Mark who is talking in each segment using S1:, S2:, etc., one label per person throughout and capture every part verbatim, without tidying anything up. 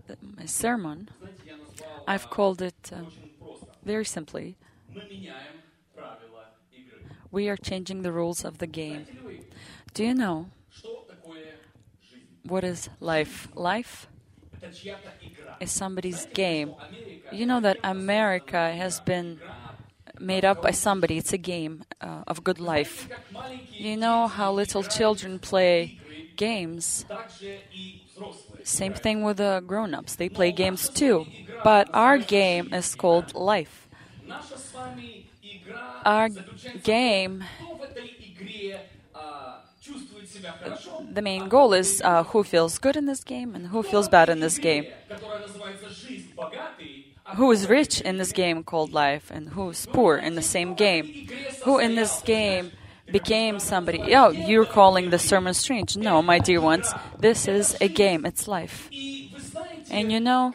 S1: my sermon, I've called it uh, very simply, we are changing the rules of the game. Do you know what is life? Life is somebody's game. You know that America has been made up by somebody. It's a game uh, of good life. You know how little children play games? Same thing with the grown-ups. They play games too. But our game is called life. Our game, the main goal is uh, who feels good in this game and who feels bad in this game. Who is rich in this game called life and who is poor in the same game. Who in this game became somebody. Oh, you're calling the sermon strange. No, my dear ones, this is a game. It's life. And you know,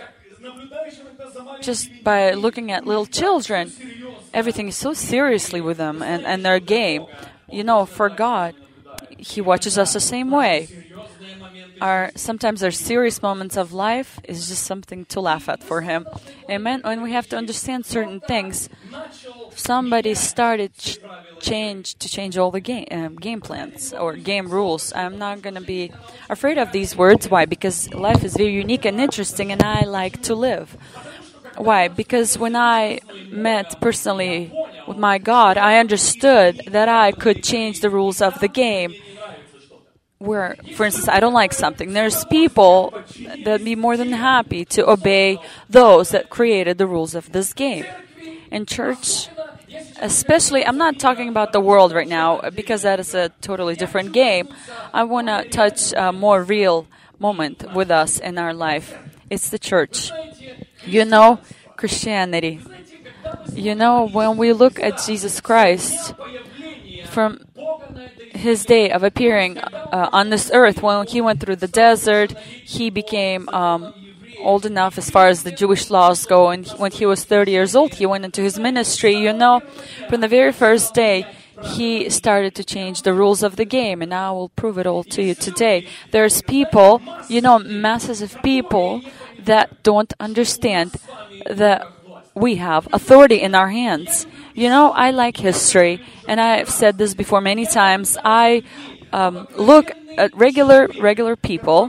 S1: just by looking at little children, everything is so seriously with them and, and their game. You know, for God, He watches us the same way. Our, sometimes our serious moments of life is just something to laugh at for Him. Amen. When we have to understand certain things, somebody started ch- change to change all the game um, game plans or game rules. I'm not going to be afraid of these words. Why? Because life is very unique and interesting, and I like to live. Why? Because when I met personally with my God, I understood that I could change the rules of the game. Where, for instance, I don't like something. There's people that'd be more than happy to obey those that created the rules of this game. In church, especially, I'm not talking about the world right now because that is a totally different game. I want to touch a more real moment with us in our life. It's the church. You know, Christianity. You know, when we look at Jesus Christ, from His day of appearing uh, on this earth, when He went through the desert, He became um, old enough as far as the Jewish laws go, and when He was thirty years old, He went into His ministry. You know, from the very first day, He started to change the rules of the game, and I will prove it all to you today. There's people, you know, masses of people that don't understand that we have authority in our hands. You know, I like history, and I've said this before many times. I um, look at regular, regular people.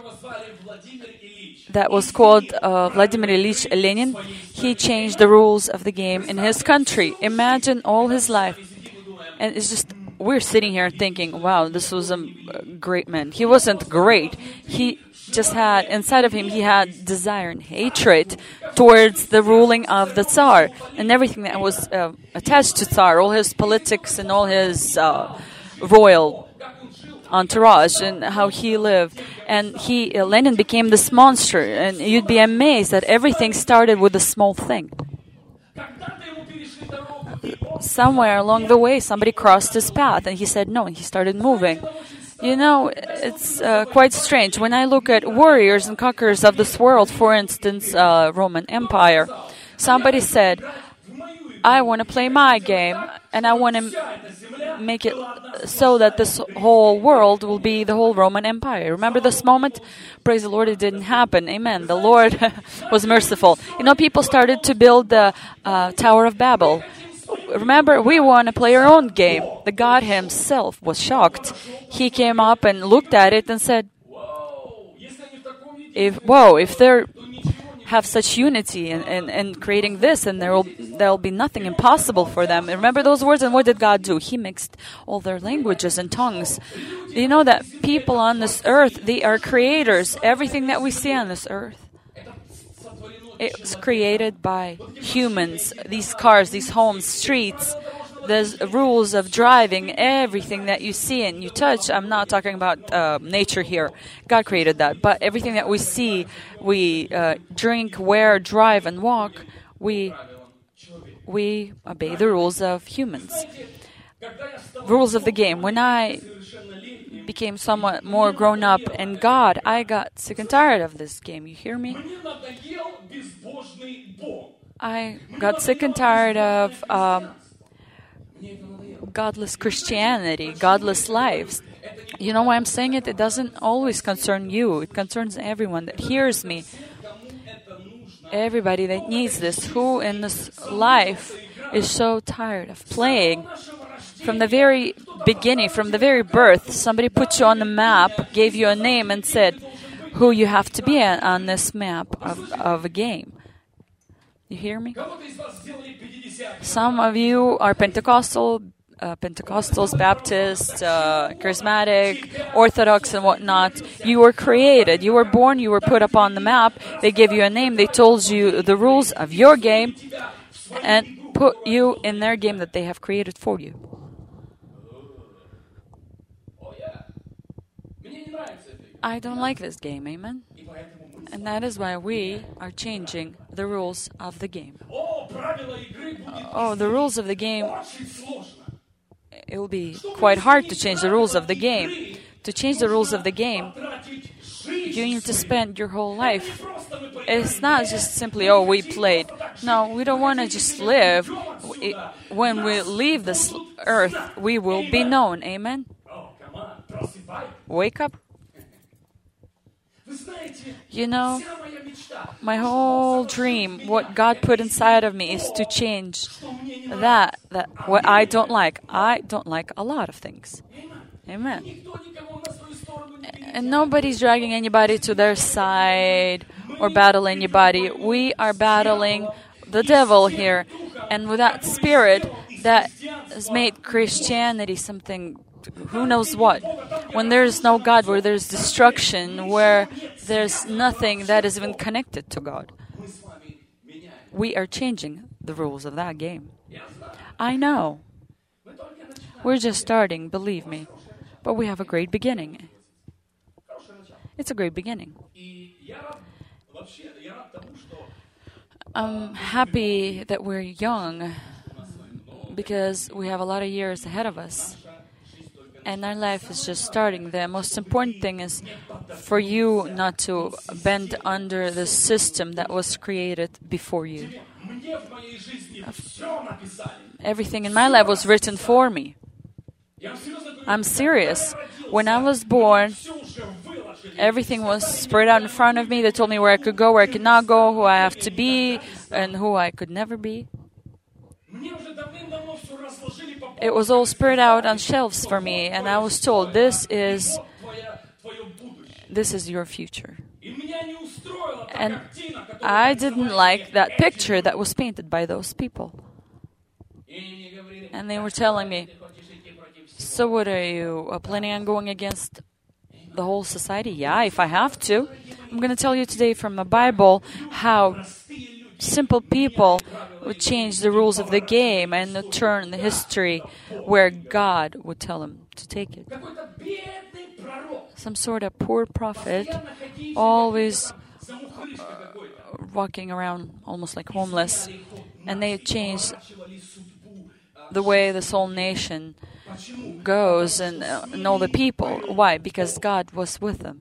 S1: That was called uh, Vladimir Ilyich Lenin. He changed the rules of the game in his country. Imagine all his life. And it's just, we're sitting here thinking, wow, this was a great man. He wasn't great. He just had, inside of him, he had desire and hatred towards the ruling of the Tsar and everything that was uh, attached to Tsar, all his politics and all his uh, royal entourage and how he lived. And he, uh, Lenin became this monster, and you'd be amazed that everything started with a small thing. Somewhere along the way, somebody crossed his path, and he said no, and he started moving. You know, it's uh, quite strange. When I look at warriors and conquerors of this world, for instance, uh, Roman Empire, somebody said, I want to play my game, and I want to make it so that this whole world will be the whole Roman Empire. Remember this moment? Praise the Lord, it didn't happen. Amen. The Lord was merciful. You know, people started to build the uh, Tower of Babel. Remember, we want to play our own game. The God Himself was shocked. He came up and looked at it and said, "If whoa, if they have such unity in, in, in creating this, and there will there will be nothing impossible for them." And remember those words? And what did God do? He mixed all their languages and tongues. You know that people on this earth, they are creators. Everything that we see on this earth, it was created by humans. These cars, these homes, streets, the rules of driving, everything that you see and you touch. I'm not talking about uh, nature here. God created that. But everything that we see, we uh, drink, wear, drive, and walk, we we obey the rules of humans. Rules of the game. When I became somewhat more grown up in God, I got sick and tired of this game. You hear me? I got sick and tired of um, godless Christianity, godless lives. You know why I'm saying it? It doesn't always concern you. It concerns everyone that hears me. Everybody that needs this, who in this life is so tired of playing. From the very beginning, from the very birth, somebody put you on the map, gave you a name and said who you have to be on this map of, of a game. You hear me? Some of you are Pentecostal, uh, Pentecostals, Baptist, uh, Charismatic, Orthodox, and whatnot. You were created. You were born. You were put up on the map. They gave you a name. They told you the rules of your game and put you in their game that they have created for you. I don't like this game, amen? And that is why we are changing the rules of the game. Oh, the rules of the game. It will be quite hard to change the rules of the game. To change the rules of the game, you need to spend your whole life. It's not just simply, oh, we played. No, we don't want to just live. When we leave this earth, we will be known. Amen? Wake up. You know, my whole dream, what God put inside of me is to change that, that what I don't like. I don't like a lot of things. Amen. And nobody's dragging anybody to their side or battle anybody. We are battling the devil here. And with that spirit that has made Christianity something, who knows what. When there's no God, where there's destruction, where there's nothing that is even connected to God. We are changing the rules of that game. I know. We're just starting, believe me. But we have a great beginning. It's a great beginning. I'm happy that we're young because we have a lot of years ahead of us. And our life is just starting. The most important thing is for you not to bend under the system that was created before you. Everything in my life was written for me. I'm serious. When I was born, everything was spread out in front of me. They told me where I could go, where I could not go, who I have to be, and who I could never be. It was all spread out on shelves for me, and I was told, this is this is your future. And I didn't like that picture that was painted by those people. And they were telling me, so what are you uh, planning on going against the whole society? Yeah, if I have to. I'm going to tell you today from the Bible how simple people would change the rules of the game and turn the history where God would tell them to take it. Some sort of poor prophet, always uh, walking around almost like homeless, and they changed the way this whole nation goes and, uh, and all the people. Why? Because God was with them.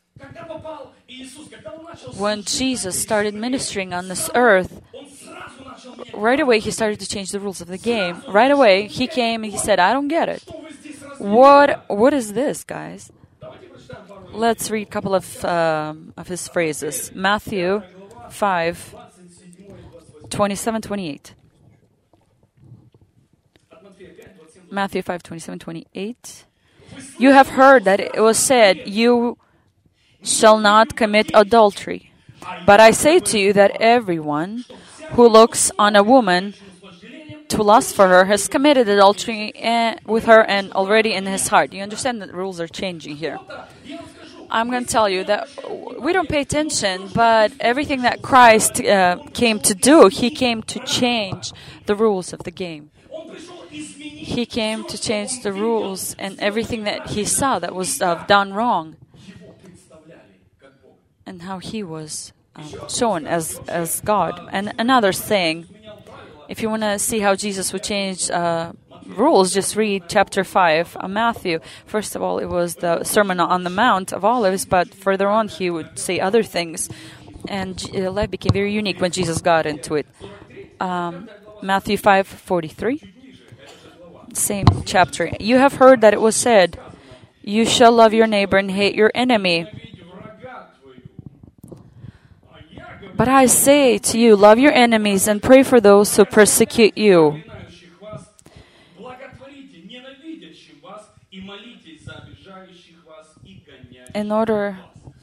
S1: When Jesus started ministering on this earth, right away he started to change the rules of the game. Right away he came and he said, I don't get it. What What is this, guys? Let's read a couple of, um, of his phrases. Matthew five, twenty-seven, twenty-eight. Matthew five, twenty-seven, twenty-eight. You have heard that it was said, you shall not commit adultery. But I say to you that everyone who looks on a woman to lust for her has committed adultery with her and already in his heart. You understand that the rules are changing here. I'm going to tell you that we don't pay attention, but everything that Christ uh, came to do, he came to change the rules of the game. He came to change the rules and everything that he saw that was uh, done wrong. And how he was um, shown as, as God. And another saying, if you want to see how Jesus would change uh, rules, just read chapter five of Matthew. First of all, it was the Sermon on the Mount of Olives, but further on he would say other things. And uh, life became very unique when Jesus got into it. Um, Matthew five forty-three, same chapter. You have heard that it was said, you shall love your neighbor and hate your enemy. But I say to you, love your enemies and pray for those who persecute you. In order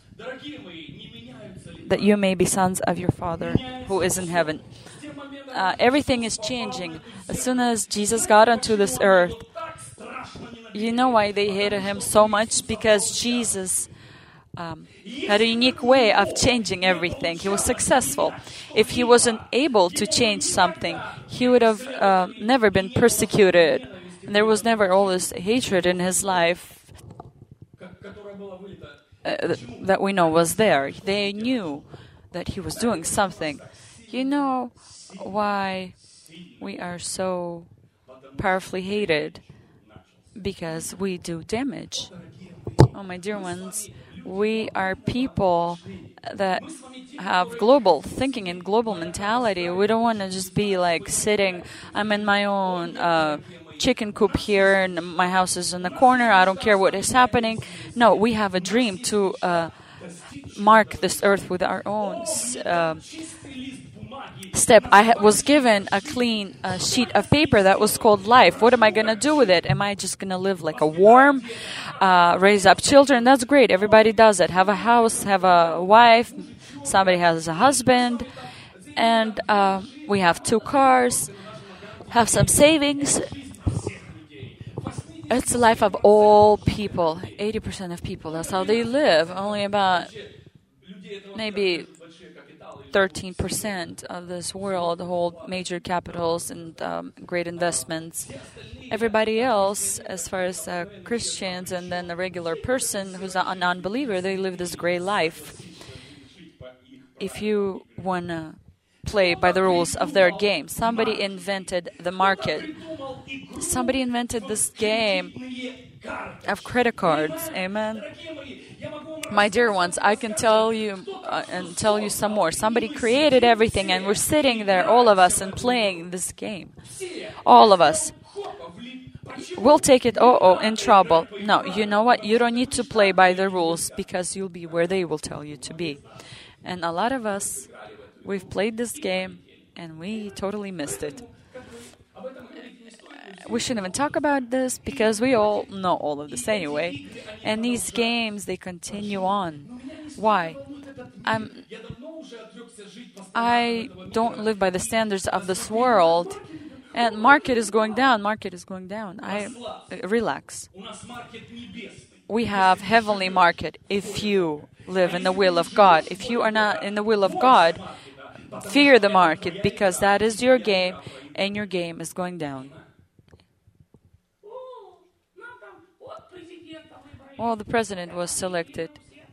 S1: that you may be sons of your Father who is in heaven. Uh, everything is changing. As soon as Jesus got onto this earth, you know why they hated him so much? Because Jesus um, had a unique way of changing everything. He was successful. If he wasn't able to change something, he would have uh, never been persecuted. And there was never all this hatred in his life uh, that we know was there. They knew that he was doing something. You know why we are so powerfully hated? Because we do damage. Oh, my dear ones, we are people that have global thinking and global mentality. We don't want to just be like sitting, I'm in my own uh, chicken coop here and my house is in the corner, I don't care what is happening. No, we have a dream to uh, mark this earth with our own uh, step. I ha- was given a clean uh, sheet of paper that was called life. What am I going to do with it? Am I just going to live like a worm, uh, raise up children? That's great. Everybody does it. Have a house, have a wife, somebody has a husband, and uh, we have two cars, have some savings. It's the life of all people, eighty percent of people. That's how they live. Only about maybe thirteen percent of this world hold major capitals and um, great investments. Everybody else, as far as uh, Christians and then the regular person who's a non-believer, they live this gray life. If you want to play by the rules of their game, somebody invented the market. Somebody invented this game of credit cards. Amen. My dear ones, I can tell you uh, and tell you some more. Somebody created everything, and we're sitting there, all of us, and playing this game. All of us. We'll take it, oh, oh, in trouble. No, you know what? You don't need to play by the rules because you'll be where they will tell you to be. And a lot of us, we've played this game, and we totally missed it. We shouldn't even talk about this because we all know all of this anyway. And these games, they continue on. Why? I'm, I don't live by the standards of this world. And market is going down. Market is going down. I uh, relax. We have heavenly market if you live in the will of God. If you are not in the will of God, fear the market because that is your game and your game is going down. Well, the president was selected.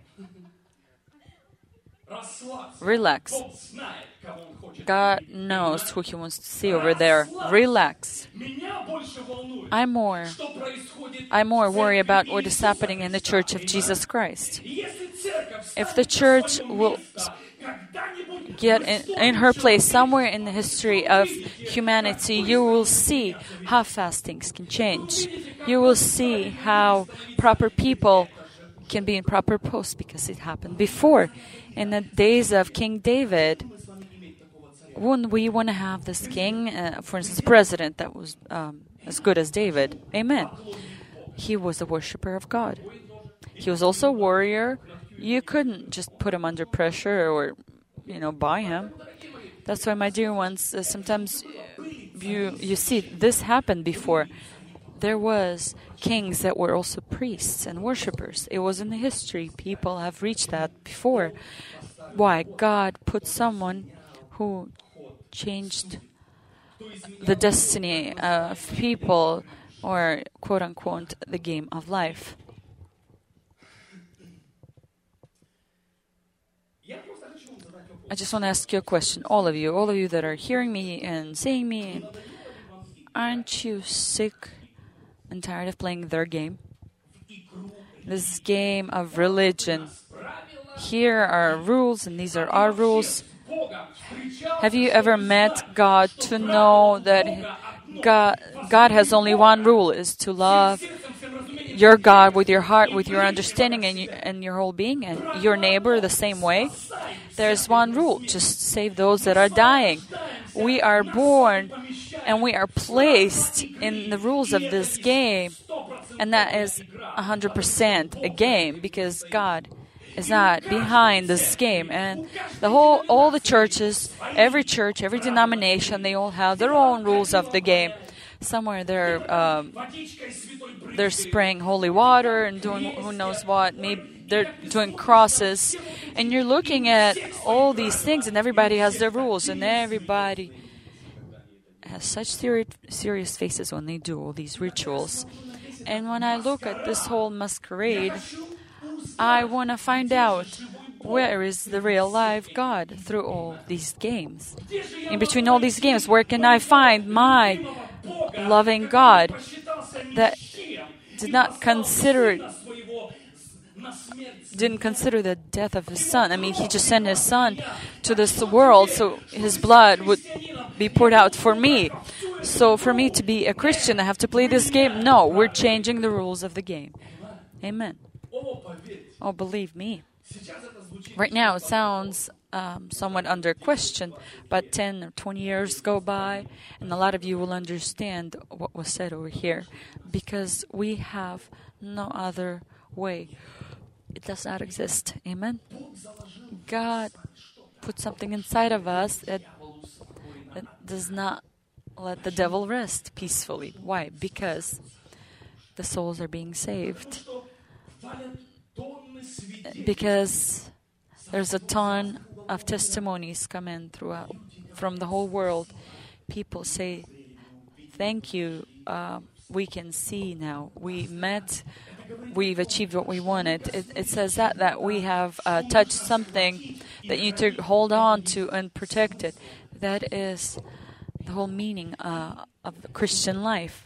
S1: Relax. God knows who he wants to see over there. Relax. I'm more, I'm more worried about what is happening in the Church of Jesus Christ. If the church will get in, in her place somewhere in the history of humanity, you will see how fast things can change. You will see how proper people can be in proper posts because it happened before. In the days of King David, wouldn't we want to have this king, uh, for instance, president that was um, as good as David? Amen. He was a worshiper of God. He was also a warrior. You couldn't just put him under pressure or, you know, buy him. That's why, my dear ones, uh, sometimes you you see this happened before. There was kings that were also priests and worshippers. It was in the history. People have reached that before. Why? God put someone who changed the destiny of people, or quote-unquote, the game of life. I just want to ask you a question, all of you, all of you that are hearing me and seeing me. Aren't you sick and tired of playing their game? This game of religion. Here are rules, and these are our rules. Have you ever met God to know that God, God has only one rule, is to love your God with your heart, with your understanding and, you, and your whole being, and your neighbor the same way. There's one rule: just save those that are dying. We are born and we are placed in the rules of this game, and that is one hundred percent a game, because God is not behind this game. And the whole, all the churches, every church, every denomination, they all have their own rules of the game. Somewhere they're um, they're spraying holy water and doing who knows what. Maybe they're doing crosses, and you're looking at all these things, and everybody has their rules, and everybody has such seri- serious faces when they do all these rituals. And when I look at this whole masquerade, I want to find out, where is the real live God through all these games? In between all these games, where can I find my loving God that did not consider didn't consider the death of his son? I mean, he just sent his son to this world so his blood would be poured out for me. So for me to be a Christian, I have to play this game? No, we're changing the rules of the game. Amen. Oh, believe me. Right now, it sounds um, somewhat under question, but ten or twenty years go by, and a lot of you will understand what was said over here, because we have no other way. It does not exist. Amen? God put something inside of us that, that does not let the devil rest peacefully. Why? Because the souls are being saved. Because there's a ton of testimonies come in throughout from the whole world. People say, thank you, uh, we can see now. We met, we've achieved what we wanted. It, it says that, that we have uh, touched something that you need to hold on to and protect it. That is the whole meaning uh, of the Christian life.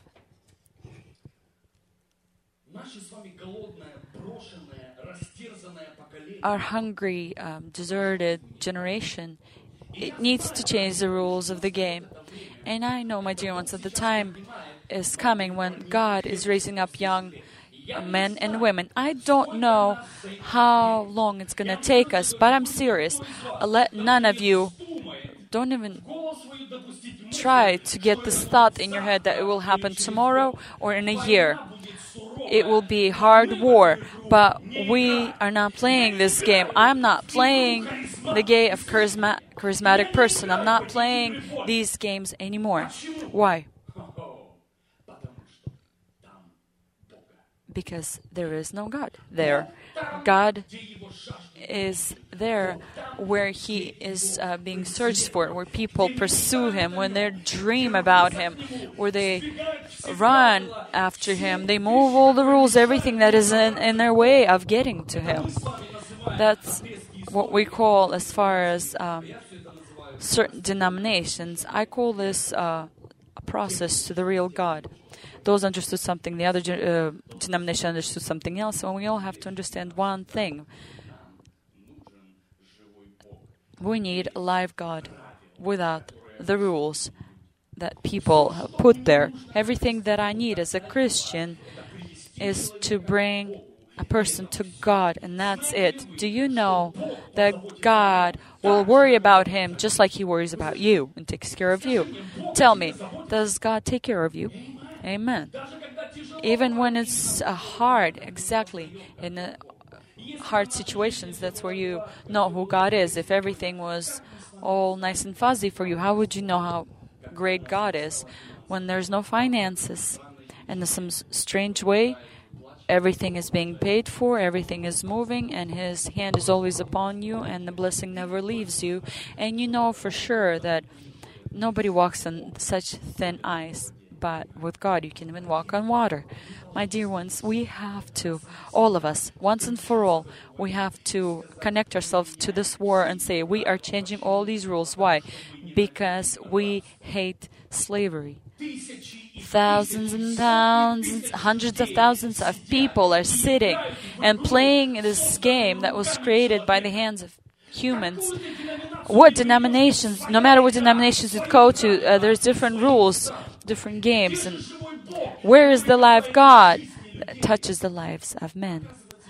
S1: Our hungry, um, deserted generation, it needs to change the rules of the game. And I know, my dear ones, that the time is coming when God is raising up young men and women. I don't know how long it's going to take us, but I'm serious. Let none of you, don't even try to get this thought in your head that it will happen tomorrow or in a year. It will be hard war, but we are not playing this game. I'm not playing the game of charisma- charismatic person. I'm not playing these games anymore. Why? Because there is no God there. God is there where He is uh, being searched for, where people pursue Him, when they dream about Him, where they run after Him. They move all the rules, everything that is in, in their way of getting to Him. That's what we call, as far as um, certain denominations, I call this uh, a process to the real God. Those understood something, the other uh, denomination understood something else, and we all have to understand one thing. We need a live God without the rules that people have put there. Everything that I need as a Christian is to bring a person to God, and that's it. Do you know that God will worry about him just like He worries about you and takes care of you? Tell me, does God take care of you? Amen. Even when it's uh, hard, exactly, in uh, hard situations, that's where you know who God is. If everything was all nice and fuzzy for you, how would you know how great God is? When there's no finances, and in some strange way, everything is being paid for, everything is moving, and His hand is always upon you, and the blessing never leaves you. And you know for sure that nobody walks on such thin ice. But with God, you can even walk on water. My dear ones, we have to, all of us, once and for all, we have to connect ourselves to this war and say, we are changing all these rules. Why? Because we hate slavery. Thousands and thousands, hundreds of thousands of people are sitting and playing this game that was created by the hands of humans. What denominations, no matter what denominations you go to, uh, there's different rules, different games. And where is the live God that touches the lives of men.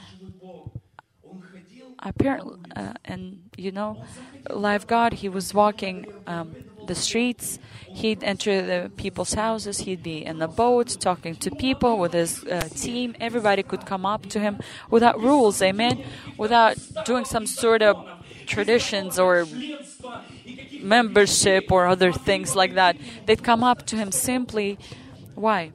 S1: Apparently, uh, and you know, live God, he was walking um, the streets. He'd enter the people's houses. He'd be in the boat talking to people with his uh, team. Everybody could come up to him without rules, amen? Without doing some sort of traditions or membership or other things like that. They'd come up to him simply. Why?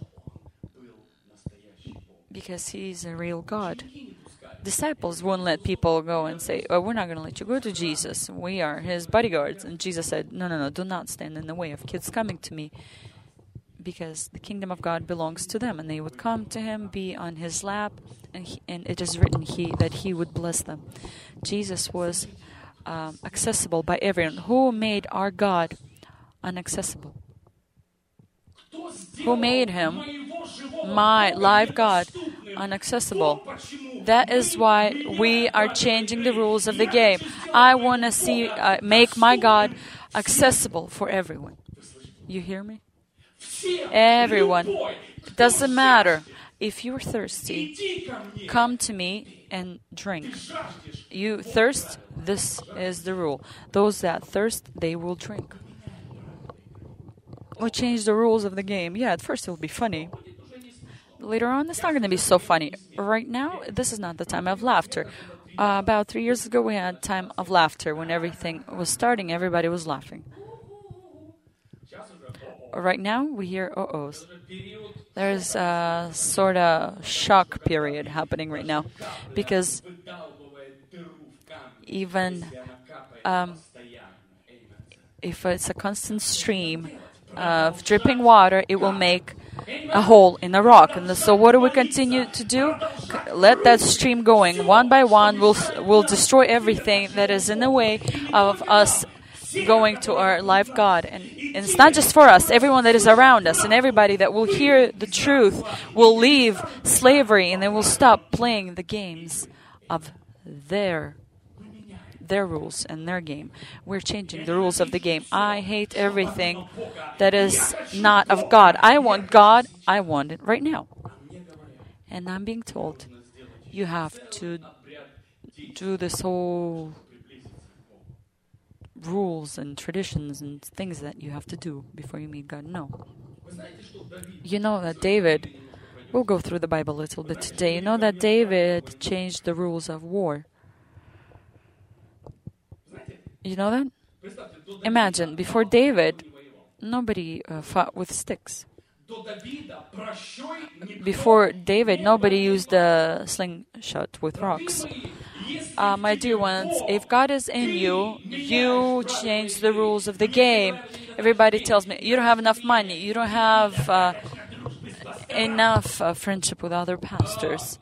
S1: Because he's a real God. Disciples wouldn't let people go and say, oh, we're not going to let you go to Jesus. We are his bodyguards. And Jesus said, no, no, no, do not stand in the way of kids coming to me, because the kingdom of God belongs to them. And they would come to him, be on his lap, and, he, and it is written he, that he would bless them. Jesus was um, accessible by everyone. Who made our God inaccessible? Who made him, my live God, inaccessible? That is why we are changing the rules of the game. I want to see, uh, make my God accessible for everyone. You hear me? Everyone. It doesn't matter. If you're thirsty, come to me and drink. You thirst, this is the rule. Those that thirst, they will drink. We'll change the rules of the game. Yeah, at first it will be funny. Later on, it's not going to be so funny. Right now, this is not the time of laughter. Uh, about three years ago, we had time of laughter. When everything was starting, everybody was laughing. Right now, we hear uh-ohs. There's a sort of shock period happening right now. Because even um, if it's a constant stream of dripping water, it will make a hole in the rock. And so what do we continue to do? Let that stream going. One by one, we'll, we'll destroy everything that is in the way of us going to our live God. And, and it's not just for us. Everyone that is around us and everybody that will hear the truth will leave slavery, and they will stop playing the games of their their rules and their game. We're changing the rules of the game. I hate everything that is not of God. I want God. I want it right now. And I'm being told, you have to do this whole rules and traditions and things that you have to do before you meet God. No. You know that David, we'll go through the Bible a little bit today. You know that David changed the rules of war. You know that? Imagine, before David, nobody uh, fought with sticks. Before David, nobody used a slingshot with rocks. Uh, my dear ones, if God is in you, you change the rules of the game. Everybody tells me, you don't have enough money, you don't have uh, enough uh, friendship with other pastors.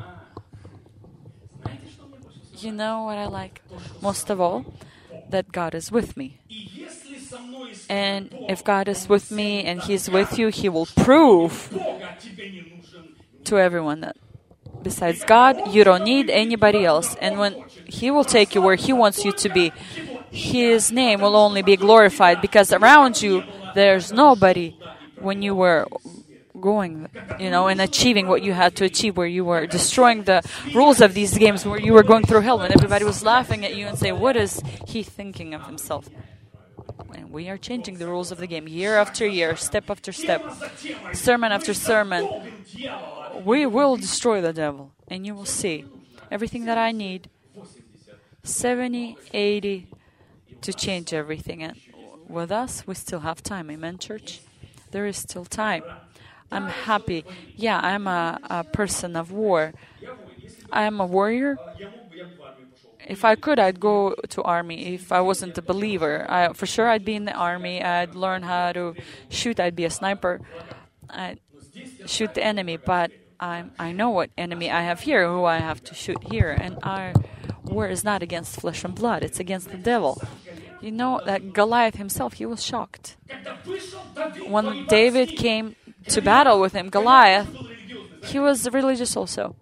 S1: You know what I like most of all? That God is with me. And if God is with me and He's with you, He will prove to everyone that besides God, you don't need anybody else. And when He will take you where He wants you to be, His name will only be glorified, because around you, there's nobody when you were going, you know, and achieving what you had to achieve, where you were destroying the rules of these games, where you were going through hell, when everybody was laughing at you and saying, what is he thinking of himself? And we are changing the rules of the game year after year, step after step, sermon after sermon. We will destroy the devil, and you will see everything that I need, seventy, eighty, to change everything. And with us, we still have time. Amen, church? There is still time. I'm happy. Yeah, I'm a, a person of war. I am a warrior. If I could, I'd go to army. If I wasn't a believer, I, for sure I'd be in the army. I'd learn how to shoot. I'd be a sniper. I'd shoot the enemy. But I'm, I know what enemy I have here, who I have to shoot here. And our war is not against flesh and blood. It's against the devil. You know that Goliath himself, he was shocked. When David came to battle with him, Goliath, he was religious also.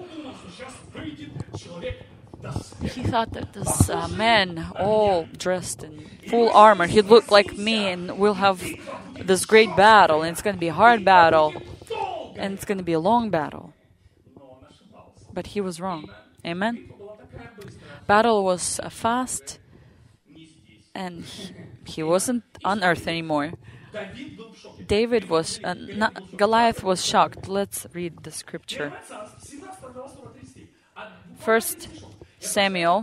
S1: He thought that this uh, man, all dressed in full armor, he'd look like me, and we'll have this great battle, and it's going to be a hard battle. and it's going to be a long battle. But he was wrong. Amen? Battle was uh, fast, and he, he wasn't on earth anymore. David was, uh, not, Goliath was shocked. Let's read the scripture. First Samuel,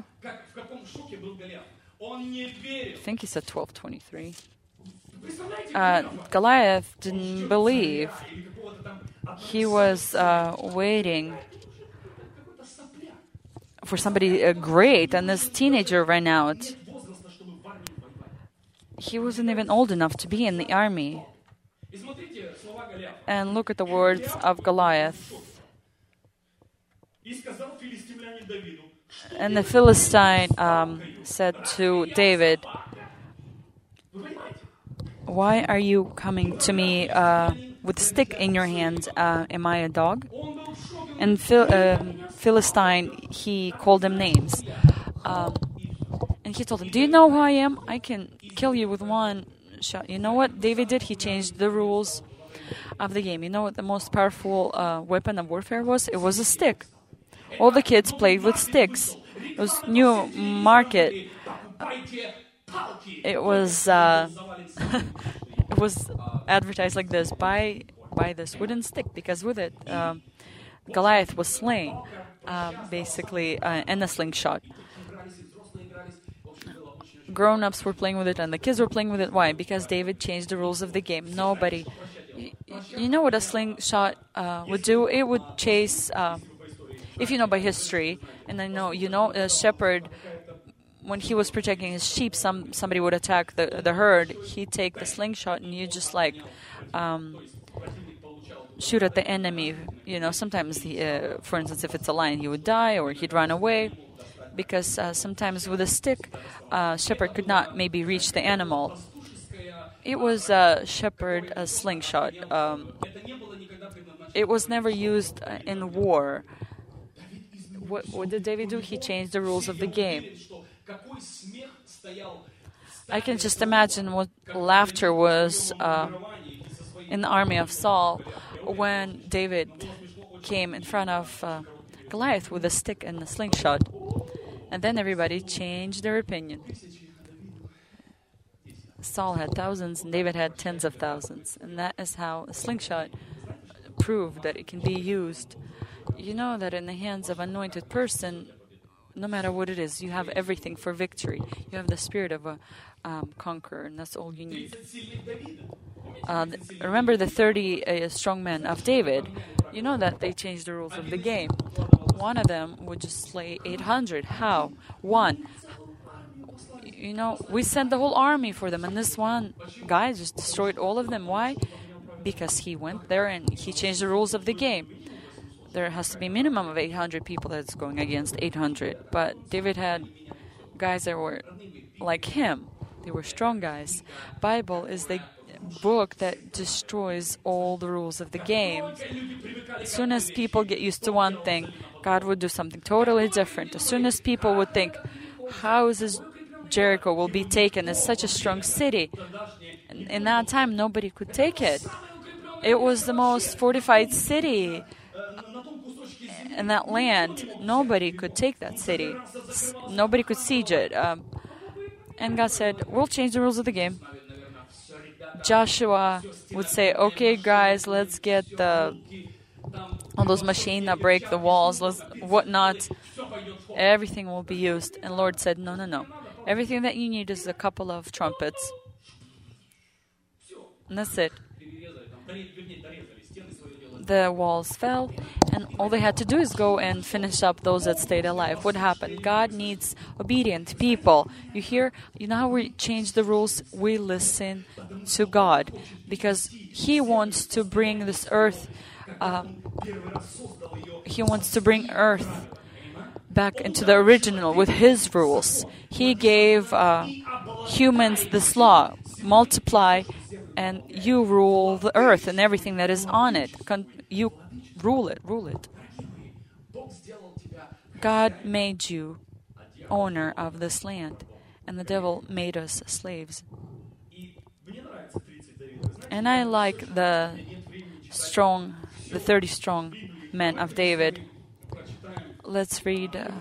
S1: I think he said twelve twenty-three. Uh, Goliath didn't believe. He was uh, waiting for somebody uh, great, and this teenager ran out. He wasn't even old enough to be in the army. And look at the words of Goliath. And the Philistine um, said to David, "Why are you coming to me uh, with a stick in your hand? Uh, am I a dog?" And Phil, uh, Philistine, he called him names. Um, and he told him, "Do you know who I am? I can kill you with one shot." You know what David did? He changed the rules of the game. You know what the most powerful uh, weapon of warfare was? It was a stick. All the kids played with sticks. It was new market. It was uh, it was advertised like this: buy buy this wooden stick, because with it um, Goliath was slain, uh, basically, uh, in a slingshot. Grown-ups were playing with it, and the kids were playing with it. Why? Because David changed the rules of the game. Nobody, you know what a slingshot uh, would do? It would chase. Uh, if you know by history, and I know you know, a shepherd, when he was protecting his sheep, some somebody would attack the the herd. He'd take the slingshot, and you just like um, shoot at the enemy. You know, sometimes, he, uh, for instance, if it's a lion, he would die or he'd run away, because uh, sometimes with a stick, uh, shepherd could not maybe reach the animal. It was a shepherd a slingshot. Um, it was never used uh, in war. What, what did David do? He changed the rules of the game. I can just imagine what laughter was uh, in the army of Saul when David came in front of uh, Goliath with a stick and a slingshot. And then everybody changed their opinion. Saul had thousands and David had tens of thousands. And that is how a slingshot proved that it can be used. You know that in the hands of an anointed person, no matter what it is, you have everything for victory. You have the spirit of a um, conqueror, and that's all you need. Uh, remember the thirty uh, strong men of David. You know that they changed the rules of the game. One of them would just slay eight hundred. How? One. You know, we sent the whole army for them, and this one guy just destroyed all of them. Why? Because he went there and he changed the rules of the game. There has to be a minimum of eight hundred people that's going against eight hundred. But David had guys that were like him. They were strong guys. Bible is the book that destroys all the rules of the game. As soon as people get used to one thing, God would do something totally different. As soon as people would think, how is this Jericho will be taken? It's such a strong city. In, in that time, nobody could take it. It was the most fortified city in that land. Nobody could take that city. Nobody could siege it. Um, and God said, we'll change the rules of the game. Joshua would say, okay, guys, let's get the all those machines that break the walls, let's, whatnot. Everything will be used. And Lord said, no, no, no. Everything that you need is a couple of trumpets. And that's it. The walls fell, and all they had to do is go and finish up those that stayed alive. What happened? God needs obedient people. You hear? You know how we change the rules? We listen to God, because He wants to bring this earth, uh, He wants to bring earth back into the original with His rules. He gave uh, humans this law: multiply, and you rule the earth and everything that is on it. Con- you rule it, rule it. God made you owner of this land, and the devil made us slaves. And I like the strong the thirty strong men of David. Let's read. Uh,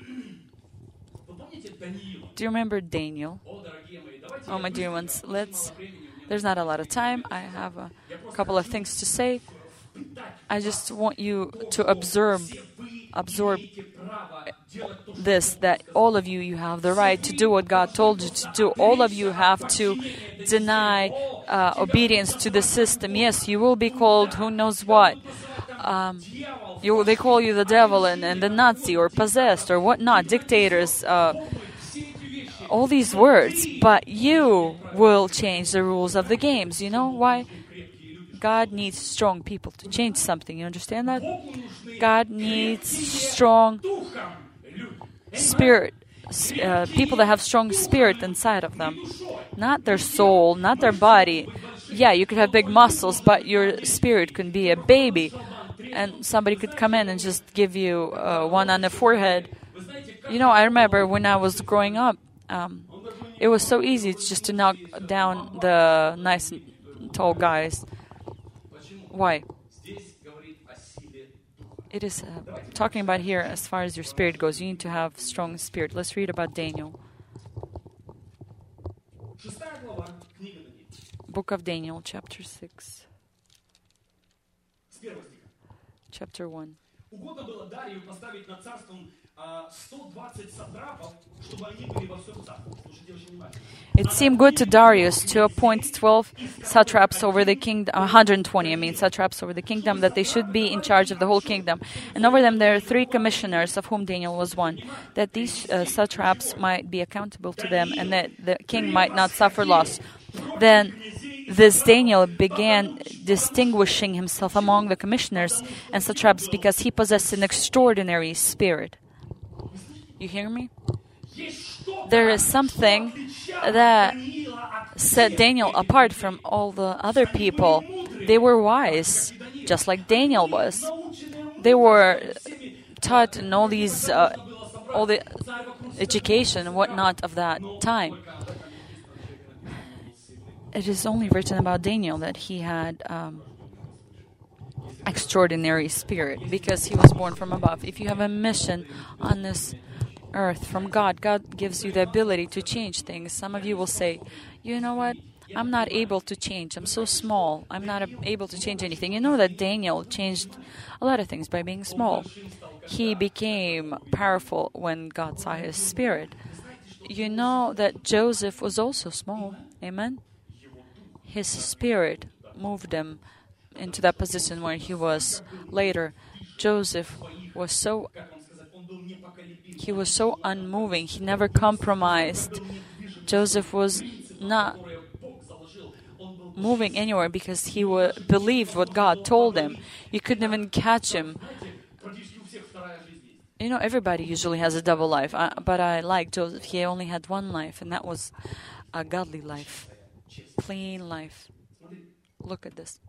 S1: do you remember Daniel? Oh, my dear ones, let's. There's not a lot of time. I have a couple of things to say. I just want you to observe, absorb this, that all of you, you have the right to do what God told you to do. All of you have to deny uh, obedience to the system. Yes, you will be called who knows what. Um, you, they call you the devil and, and the Nazi or possessed or whatnot, dictators, uh, all these words. But you will change the rules of the games. You know why? God needs strong people to change something. You understand that? God needs strong spirit, uh, people that have strong spirit inside of them. Not their soul, not their body. Yeah, you could have big muscles, but your spirit could be a baby. And somebody could come in and just give you uh, one on the forehead. You know, I remember when I was growing up, um, it was so easy just to knock down the nice and tall guys. Why? It is uh, talking about here as far as your spirit goes. You need to have strong spirit. Let's read about Daniel. Book of Daniel, chapter six. Chapter one. It seemed good to Darius to appoint twelve satraps over the kingdom, one hundred twenty, I mean, satraps over the kingdom, that they should be in charge of the whole kingdom. And over them there are three commissioners, of whom Daniel was one, that these uh, satraps might be accountable to them, and that the king might not suffer loss. Then this Daniel began distinguishing himself among the commissioners and satraps because he possessed an extraordinary spirit. You hear me? There is something that set Daniel apart from all the other people. They were wise, just like Daniel was. They were taught in all these, uh, all the education and whatnot of that time. It is only written about Daniel that he had um, extraordinary spirit because he was born from above. If you have a mission on this earth from God, God gives you the ability to change things. Some of you will say, you know what, I'm not able to change. I'm so small. I'm not able to change anything. You know that Daniel changed a lot of things by being small. He became powerful when God saw his spirit. You know that Joseph was also small. Amen? His spirit moved him into that position where he was later. Joseph was so he was so unmoving. He never compromised. Joseph was not moving anywhere because he w- believed what God told him. You couldn't even catch him. You know, everybody usually has a double life, I, but I like Joseph. He only had one life, and that was a godly life. Clean life. Look at this.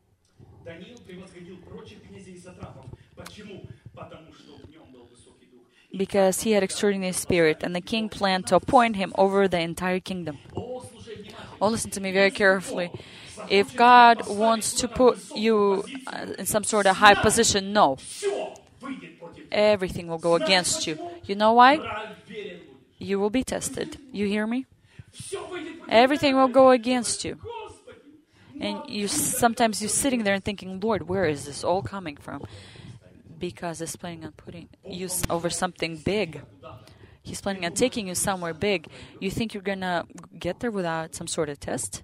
S1: Because he had extraordinary spirit, and the king planned to appoint him over the entire kingdom. Oh, listen to me very carefully. If God wants to put you in some sort of high position, no. Everything will go against you. You know why? You will be tested. You hear me? Everything will go against you. And you sometimes you're sitting there and thinking, Lord, where is this all coming from? Because He's planning on putting you over something big. He's planning on taking you somewhere big. You think you're going to get there without some sort of test?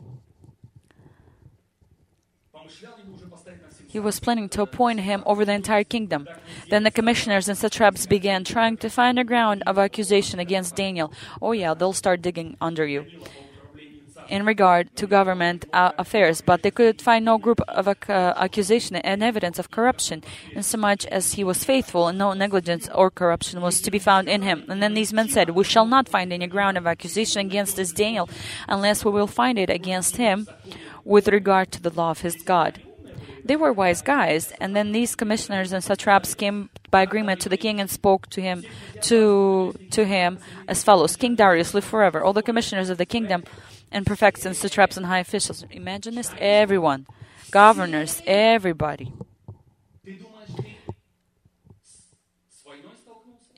S1: He was planning to appoint him over the entire kingdom. Then the commissioners and satraps began trying to find a ground of accusation against Daniel. Oh yeah, they'll start digging under you in regard to government uh, affairs, but they could find no group of uh, accusation and evidence of corruption, insomuch as he was faithful and no negligence or corruption was to be found in him. And then these men said, we shall not find any ground of accusation against this Daniel, unless we will find it against him with regard to the law of his God. They were wise guys, and then these commissioners and satraps came by agreement to the king and spoke to him to to him as follows: King Darius, live forever. All the commissioners of the kingdom and prefects and satraps and high officials. Imagine this, everyone, governors, everybody.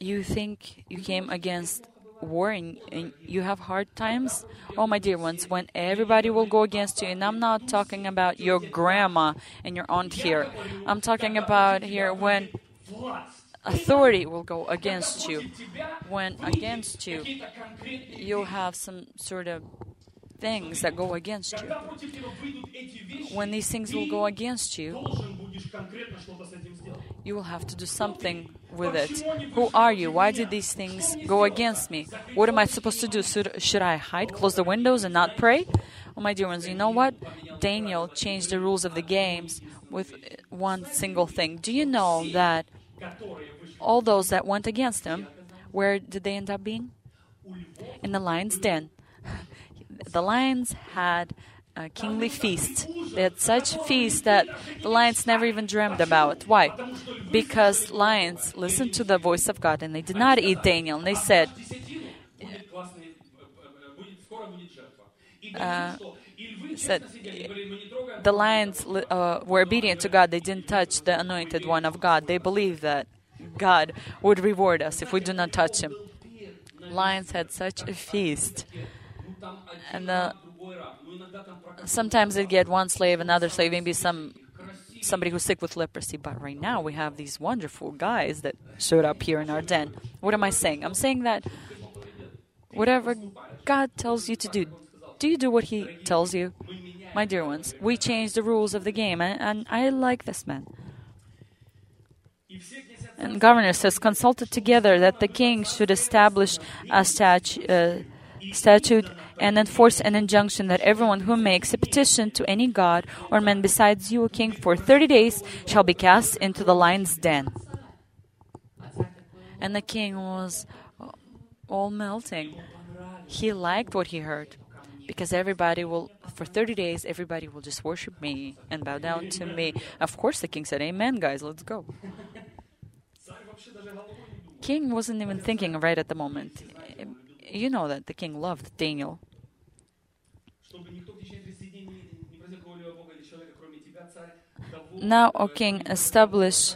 S1: You think you came against war and, and you have hard times? Oh, my dear ones, when everybody will go against you, and I'm not talking about your grandma and your aunt here. I'm talking about here when authority will go against you. When against you, you'll have some sort of things that go against you. When these things will go against you, you will have to do something with it. Who are you? Why did these things go against me? What am I supposed to do? Should I hide, close the windows, and not pray? Oh, my dear ones, you know what? Daniel changed the rules of the games with one single thing. Do you know that all those that went against him, where did they end up being? In the lion's den. The lions had a kingly feast. They had such feast that the lions never even dreamed about. Why? Because lions listened to the voice of God and they did not eat Daniel. And they said, uh, said the lions uh, were obedient to God. They didn't touch the anointed one of God. They believed that God would reward us if we do not touch him. Lions had such a feast. And uh, sometimes they get one slave, another slave, maybe some somebody who's sick with leprosy. But right now we have these wonderful guys that showed up here in our den. What am I saying? I'm saying that whatever God tells you to do, do you do what He tells you? My dear ones, we changed the rules of the game, and, and I like this man. And governors has consulted together that the king should establish a statute. Uh, statute and enforce an injunction that everyone who makes a petition to any god or man besides you, O king, for thirty days shall be cast into the lion's den. And the king was all melting. He liked what he heard, because everybody will, for thirty days, everybody will just worship me and bow down to me. Of course, the king said, "Amen, guys, let's go." King wasn't even thinking right at the moment. You know that the king loved Daniel. Now, O king, establish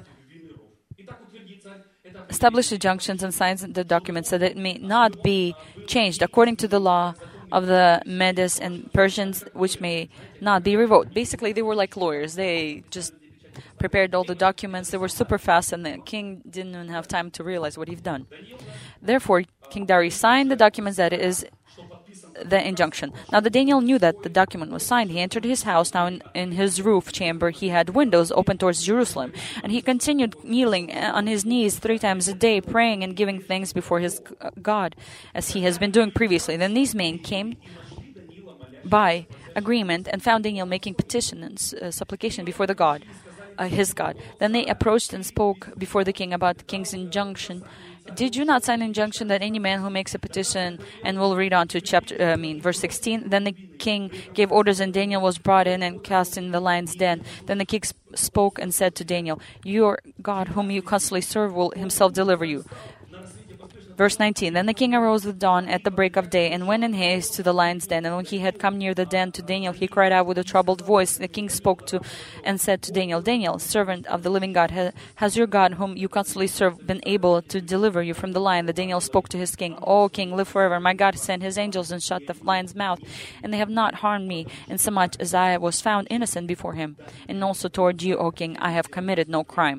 S1: establish injunctions and signs in the documents so that it may not be changed according to the law of the Medes and Persians, which may not be revoked. Basically, they were like lawyers. They just prepared all the documents. They were super fast, and the king didn't even have time to realize what he'd done. Therefore, King Darius signed the documents that is the injunction. Now, the Daniel knew that the document was signed. He entered his house. Now, in, in his roof chamber, he had windows open towards Jerusalem. And he continued kneeling on his knees three times a day, praying and giving thanks before his God, as he has been doing previously. Then these men came by agreement and found Daniel making petition and uh, supplication before the God, uh, his God. Then they approached and spoke before the king about the king's injunction. Did you not sign an injunction that any man who makes a petition, and we'll read on to chapter, uh, I mean, verse sixteen. Then the king gave orders, and Daniel was brought in and cast in the lion's den. Then the king sp- spoke and said to Daniel, "Your God, whom you constantly serve, will himself deliver you." Verse nineteen. Then the king arose with dawn at the break of day and went in haste to the lion's den. And when he had come near the den to Daniel, he cried out with a troubled voice. The king spoke to and said to Daniel, "Daniel, servant of the living God, ha- has your God, whom you constantly serve, been able to deliver you from the lion?" The Daniel spoke to his king, "O king, live forever. My God sent his angels and shut the lion's mouth, and they have not harmed me, insomuch as I was found innocent before him. And also toward you, O king, I have committed no crime."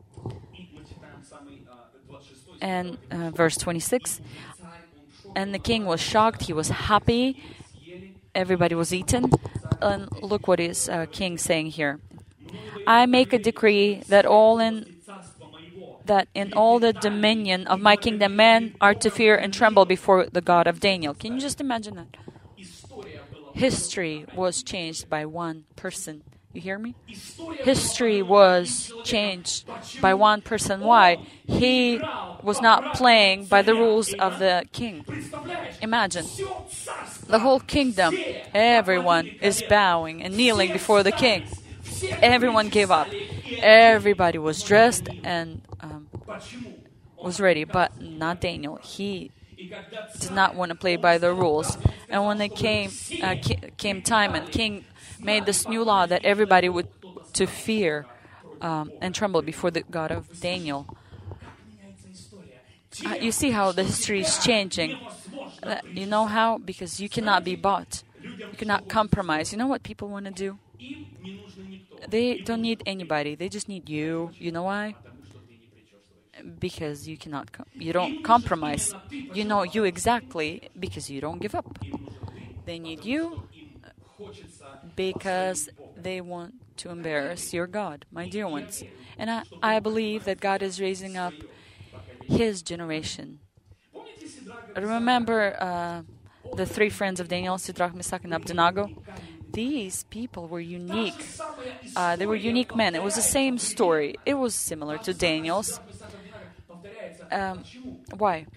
S1: And uh, verse twenty-six, and the king was shocked, he was happy, everybody was eaten. And look what is uh, king saying here. "I make a decree that all in that in all the dominion of my kingdom men are to fear and tremble before the God of Daniel." Can you just imagine that? History was changed by one person. You hear me? History was changed by one person. Why? He was not playing by the rules of the king. Imagine. The whole kingdom, everyone is bowing and kneeling before the king. Everyone gave up. Everybody was dressed and um, was ready, but not Daniel. He did not want to play by the rules. And when it came, uh, came time and king made this new law that everybody would to fear um, and tremble before the God of Daniel. Uh, you see how the history is changing. Uh, you know how? Because you cannot be bought. You cannot compromise. You know what people want to do? They don't need anybody. They just need you. You know why? Because you cannot. Com- you don't compromise. You know you exactly because you don't give up. They need you because they want to embarrass your God, my dear ones. And I, I believe that God is raising up His generation. Remember uh, the three friends of Daniel, Shadrach, Meshach, and Abednego? These people were unique. Uh, they were unique men. It was the same story. It was similar to Daniel's. Um, why?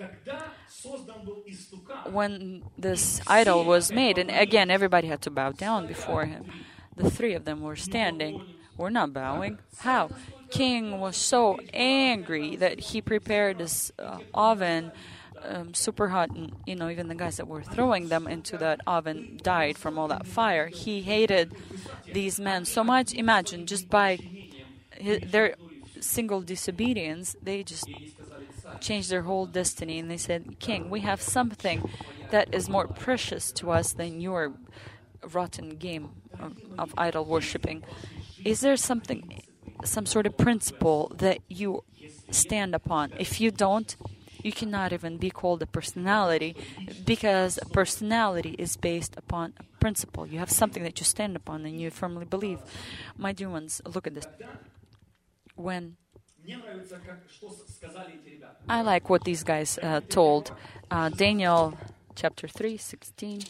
S1: When this idol was made, and again, everybody had to bow down before him. The three of them were standing. We're not bowing. How? King was so angry that he prepared this uh, oven, um, super hot, and you know, even the guys that were throwing them into that oven died from all that fire. He hated these men so much. Imagine, just by his, their single disobedience, they just changed their whole destiny, and they said, King, we have something that is more precious to us than your rotten game of, of idol worshipping. Is there something, some sort of principle that you stand upon? If you don't, you cannot even be called a personality, because a personality is based upon a principle. You have something that you stand upon and you firmly believe. My dear ones, look at this. When I like what these guys uh, told. Uh, Daniel chapter three, sixteen.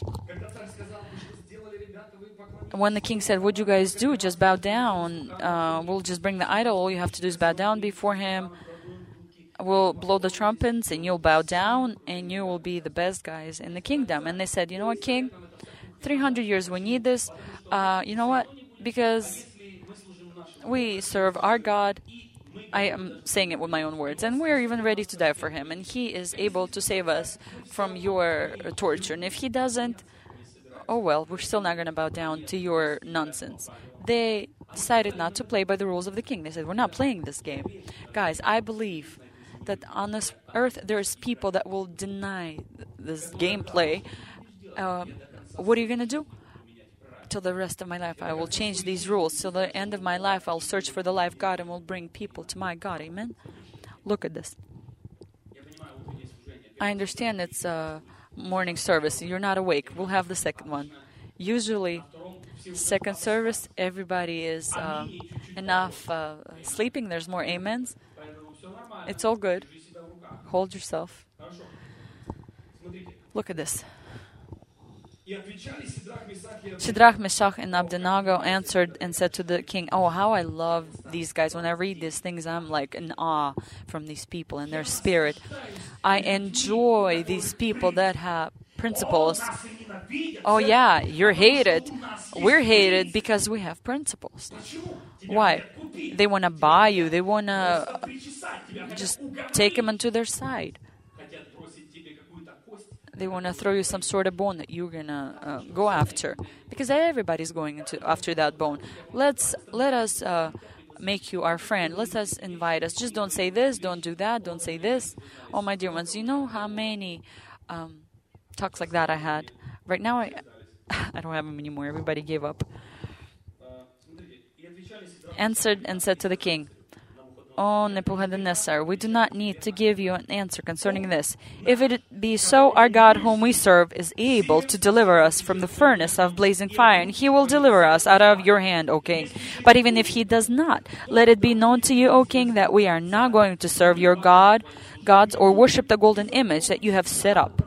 S1: When the king said, what you guys do? Just bow down. Uh, we'll just bring the idol. All you have to do is bow down before him. We'll blow the trumpets and you'll bow down and you will be the best guys in the kingdom. And they said, you know what, king? three hundred years we need this. Uh, you know what? Because we serve our God. I am saying it with my own words, and we're even ready to die for him, and he is able to save us from your torture. And if he doesn't, oh well, we're still not going to bow down to your nonsense. They decided not to play by the rules of the king. They said, we're not playing this game. Guys, I believe that on this earth there's people that will deny this gameplay. Uh, what are you going to do? Till the rest of my life, I will change these rules. Till the end of my life, I'll search for the life God and will bring people to my God. Amen? Look at this. I understand it's a morning service. You're not awake. We'll have the second one. Usually, second service, everybody is uh, enough uh, sleeping. There's more amens. It's all good. Hold yourself. Look at this. Shadrach, Meshach, and Abednego answered and said to the king, oh, how I love these guys. When I read these things, I'm like in awe from these people and their spirit. I enjoy these people that have principles. Oh, yeah, you're hated. We're hated because we have principles. Why? They want to buy you. They want to just take them onto their side. They want to throw you some sort of bone that you're going to uh, go after. Because everybody's going into, after that bone. Let's, let us uh, make you our friend. Let us invite us. Just don't say this, don't do that, don't say this. Oh, my dear ones, you know how many um, talks like that I had? Right now, I, I don't have them anymore. Everybody gave up. Answered and said to the king, O Nebuchadnezzar, we do not need to give you an answer concerning this. If it be so, our God whom we serve is able to deliver us from the furnace of blazing fire, and he will deliver us out of your hand, O king. But even if he does not, let it be known to you, O king, that we are not going to serve your God, gods, or worship the golden image that you have set up.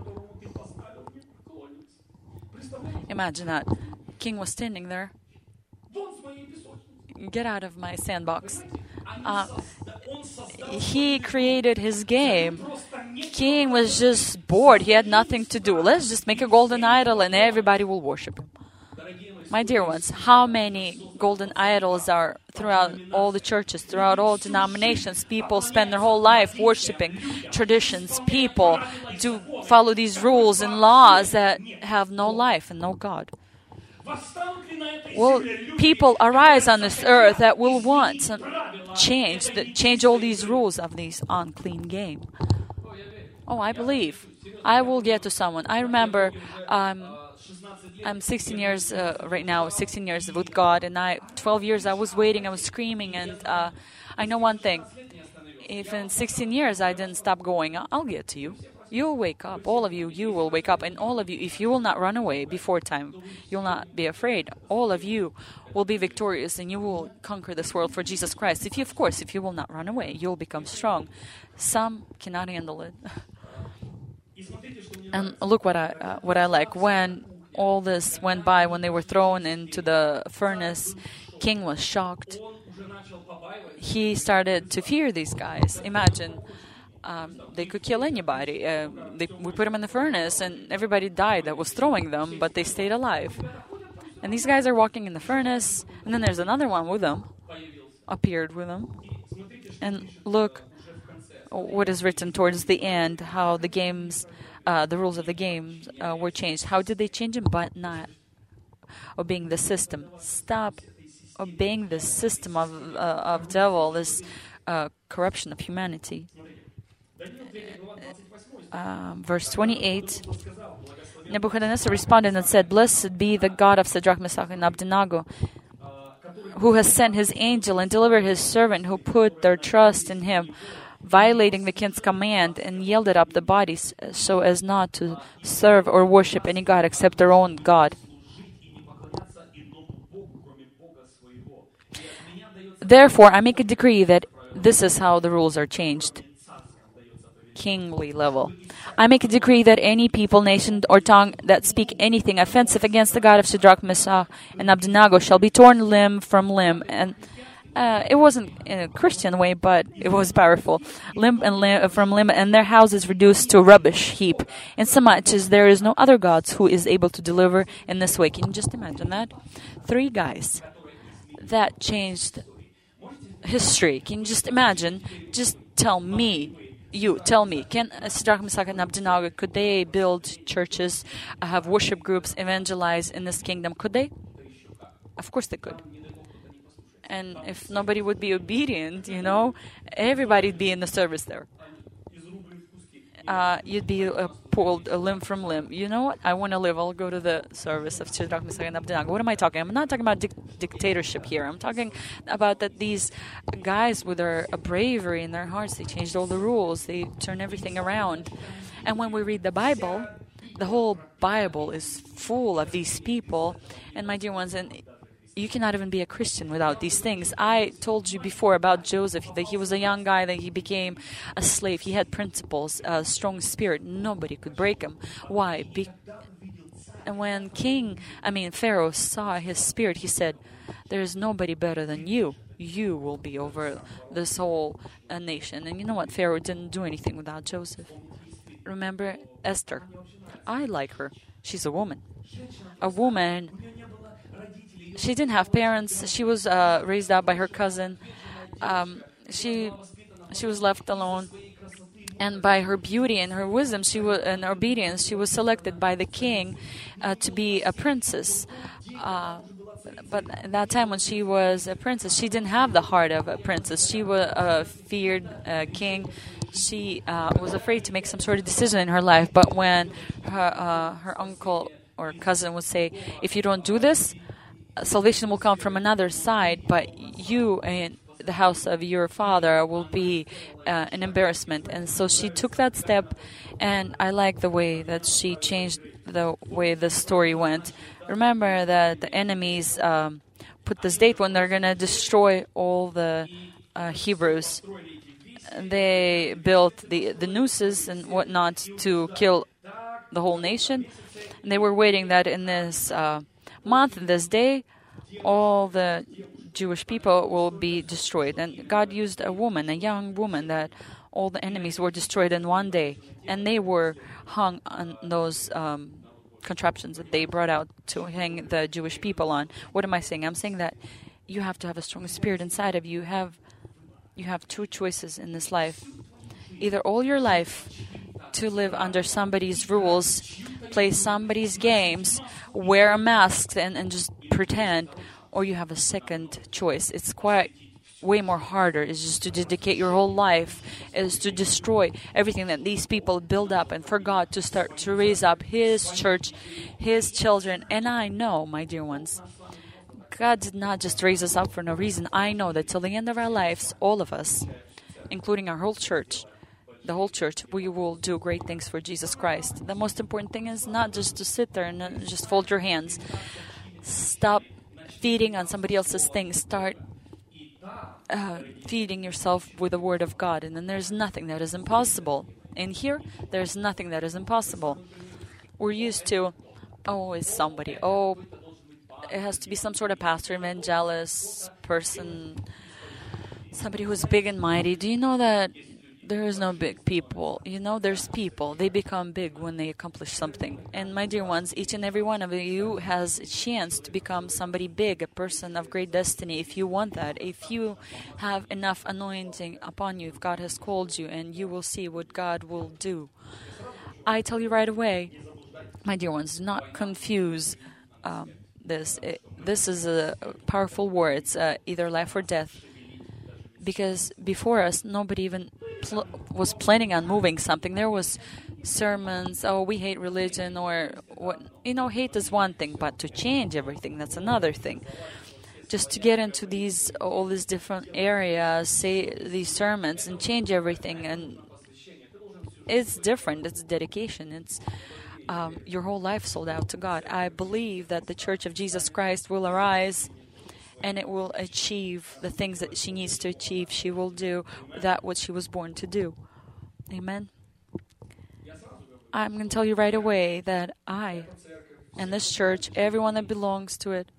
S1: Imagine that. King was standing there. Get out of my sandbox. Uh, he created his game. King was just bored. He had nothing to do. Let's just make a golden idol and everybody will worship him. My dear ones, how many golden idols are throughout all the churches, throughout all denominations? People spend their whole life worshiping traditions. People do follow these rules and laws that have no life and no God. Will people arise on this earth that will want some change, that change all these rules of this unclean game? Oh, I believe. I will get to someone. I remember um, I'm sixteen years uh, right now, sixteen years with God, and I twelve years I was waiting, I was screaming, and uh, I know one thing. If in sixteen years I didn't stop going, I'll get to you. You'll wake up. All of you, you will wake up. And all of you, if you will not run away before time, you'll not be afraid. All of you will be victorious and you will conquer this world for Jesus Christ. If you, of course, if you will not run away, you'll become strong. Some cannot handle it. And look what I uh, what I like. When all this went by, when they were thrown into the furnace, King was shocked. He started to fear these guys. Imagine, um, they could kill anybody. Uh, they, we put them in the furnace, and everybody died that was throwing them, but they stayed alive. And these guys are walking in the furnace, and then there's another one with them, appeared with them. And look what is written towards the end, how the games, uh, the rules of the game uh, were changed. How did they change them? But not obeying the system. Stop obeying the system of uh, of devil, this uh, corruption of humanity. Uh, verse twenty-eight. Nebuchadnezzar responded and said, "Blessed be the God of Shadrach, Meshach, and Abednego, who has sent his angel and delivered his servant who put their trust in him, violating the king's command and yielded up the bodies so as not to serve or worship any god except their own God. Therefore, I make a decree that this is how the rules are changed. Kingly level. I make a decree that any people, nation, or tongue that speak anything offensive against the God of Shadrach, Meshach, and Abednego shall be torn limb from limb." And uh, it wasn't in a Christian way, but it was powerful. Limb and limb from limb, and their houses reduced to a rubbish heap. Insomuch as there is no other gods who is able to deliver in this way. Can you just imagine that? Three guys that changed history. Can you just imagine? Just tell me. You, tell me, can Shadrach, Meshach, and Abednego, could they build churches, uh, have worship groups, evangelize in this kingdom? Could they? Of course they could. And if nobody would be obedient, you know, everybody'd be in the service there. Uh, you'd be uh, pulled a limb from limb. You know what? I want to live. I'll go to the service of Shadrach, Meshach, and Abednego. What am I talking? I'm not talking about dic- dictatorship here. I'm talking about that these guys with their uh, bravery in their hearts, they changed all the rules. They turned everything around. And when we read the Bible, the whole Bible is full of these people. And my dear ones, and you cannot even be a Christian without these things. I told you before about Joseph, that he was a young guy, that he became a slave. He had principles, a strong spirit. Nobody could break him. Why? Be- and when King, I mean Pharaoh saw his spirit, he said, "There is nobody better than you. You will be over this whole uh, nation." And you know what? Pharaoh didn't do anything without Joseph. Remember Esther? I like her. She's a woman. A woman. She didn't have parents. She was uh, raised up by her cousin. Um, she she was left alone, and by her beauty and her wisdom, she was and obedience, she was selected by the king uh, to be a princess. Uh, but at that time, when she was a princess, she didn't have the heart of a princess. She was a feared uh, king. She uh, was afraid to make some sort of decision in her life. But when her uh, her uncle or cousin would say, "If you don't do this, salvation will come from another side, but you and the house of your father will be uh, an embarrassment." And so she took that step, and I like the way that she changed the way the story went. Remember that the enemies um, put this date when they're going to destroy all the uh, Hebrews. They built the, the nooses and whatnot to kill the whole nation. And they were waiting that in this Uh, month, in this day, all the Jewish people will be destroyed. And God used a woman, a young woman, that all the enemies were destroyed in one day. And they were hung on those um, contraptions that they brought out to hang the Jewish people on. What am I saying? I'm saying that you have to have a strong spirit inside of you. You have, you have two choices in this life. Either all your life to live under somebody's rules, play somebody's games, wear a mask and, and just pretend, or you have a second choice. It's quite way more harder. It's just to dedicate your whole life, is to destroy everything that these people build up, and for God to start to raise up His church, His children. And I know, my dear ones, God did not just raise us up for no reason. I know that till the end of our lives, all of us, including our whole church, the whole church, we will do great things for Jesus Christ. The most important thing is not just to sit there and just fold your hands. Stop feeding on somebody else's things. Start uh, feeding yourself with the Word of God. And then there's nothing that is impossible. In here, there's nothing that is impossible. We're used to, oh, it's somebody. Oh, it has to be some sort of pastor, evangelist, person, somebody who's big and mighty. Do you know that there is no big people? You know, there's people. They become big when they accomplish something. And my dear ones, each and every one of you has a chance to become somebody big, a person of great destiny, if you want that. If you have enough anointing upon you, if God has called you, and you will see what God will do. I tell you right away, my dear ones, do not confuse um, this. It, this is a powerful war. It's uh, either life or death. Because before us, nobody even pl- was planning on moving something. There was sermons, oh, we hate religion, or what. You know, hate is one thing, but to change everything, that's another thing. Just to get into these all these different areas, say these sermons, and change everything, and it's different. It's dedication. It's um, your whole life sold out to God. I believe that the Church of Jesus Christ will arise, and it will achieve the things that she needs to achieve. She will do that what she was born to do. Amen. I'm going to tell you right away that I and this church, everyone that belongs to it,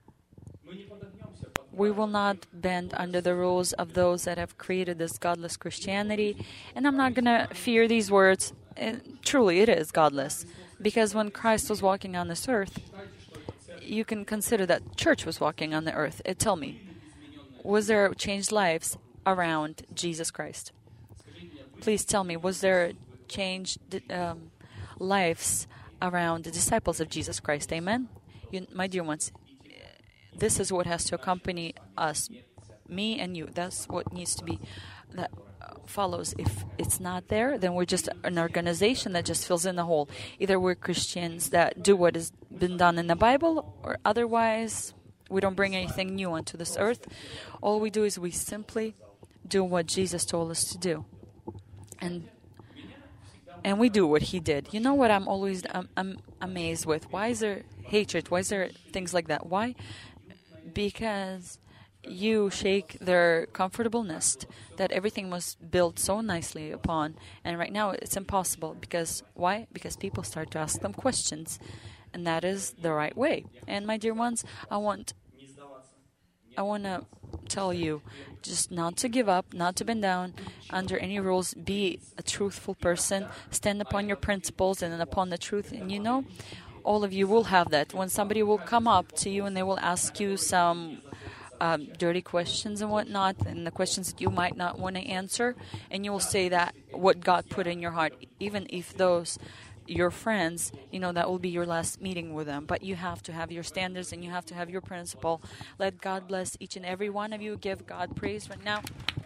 S1: we will not bend under the rules of those that have created this godless Christianity. And I'm not going to fear these words. And truly, it is godless. Because when Christ was walking on this earth, you can consider that church was walking on the earth. Uh, tell me, was there changed lives around Jesus Christ? Please tell me, was there changed um, lives around the disciples of Jesus Christ? Amen? You, my dear ones, this is what has to accompany us, me and you. That's what needs to be, that follows. If it's not there, then we're just an organization that just fills in the hole. Either we're Christians that do what has been done in the Bible, or otherwise we don't bring anything new onto this earth. All we do is we simply do what Jesus told us to do, and and we do what He did. You know what I'm always um, I'm amazed with? Why is there hatred? Why is there things like that? Why? Because you shake their comfortable nest that everything was built so nicely upon, and right now it's impossible. Because why? Because people start to ask them questions, and that is the right way. And my dear ones, I want I want to tell you just not to give up, not to bend down under any rules. Be a truthful person, stand upon your principles and upon the truth. And you know, all of you will have that. When somebody will come up to you and they will ask you some Um, dirty questions and whatnot, and the questions that you might not want to answer, and you will say that what God put in your heart, even if those your friends, you know, that will be your last meeting with them. But you have to have your standards and you have to have your principle. Let God bless each and every one of you. Give God praise right now.